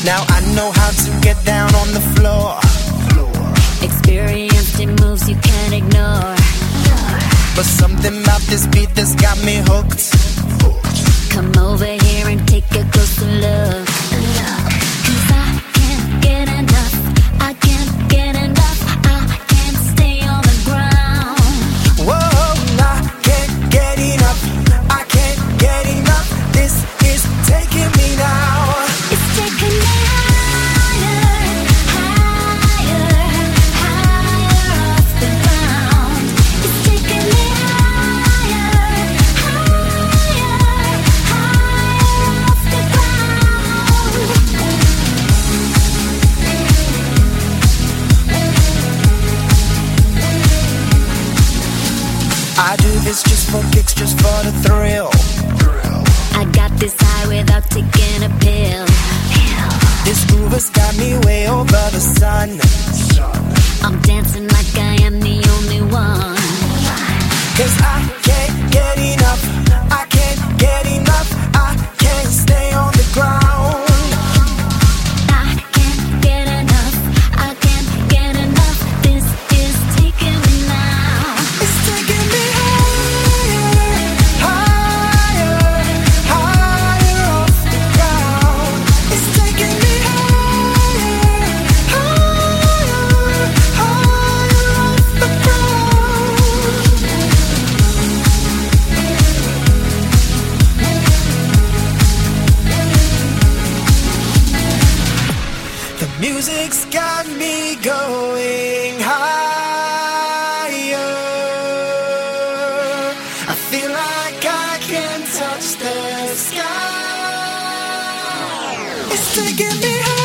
Now I know how to get down on the floor. Experienced in moves you can't ignore. But something about this beat that's got me hooked. Come over here and take a closer look. 'Cause I can't get enough. I can't get enough. I can't stay on the ground. Whoa, I can't get enough. I can't get enough. This is taking me now. It's taking me higher, higher, higher off the ground. It's taking me higher, higher, higher off the ground. I do this just for kicks, just for the thrill. I got this high without taking a pill. This groove has got me way over the sun. I'm dancing like I am the only one. 'Cause I can't get enough. I can't get enough. I can't stay on the ground. I can't get enough. I can't get enough. This is taking me now. It's taking me higher, higher, higher off the ground. It's taking me higher, higher, higher off the ground. The music's got me going higher. I feel like I can touch the sky. It's taking me higher.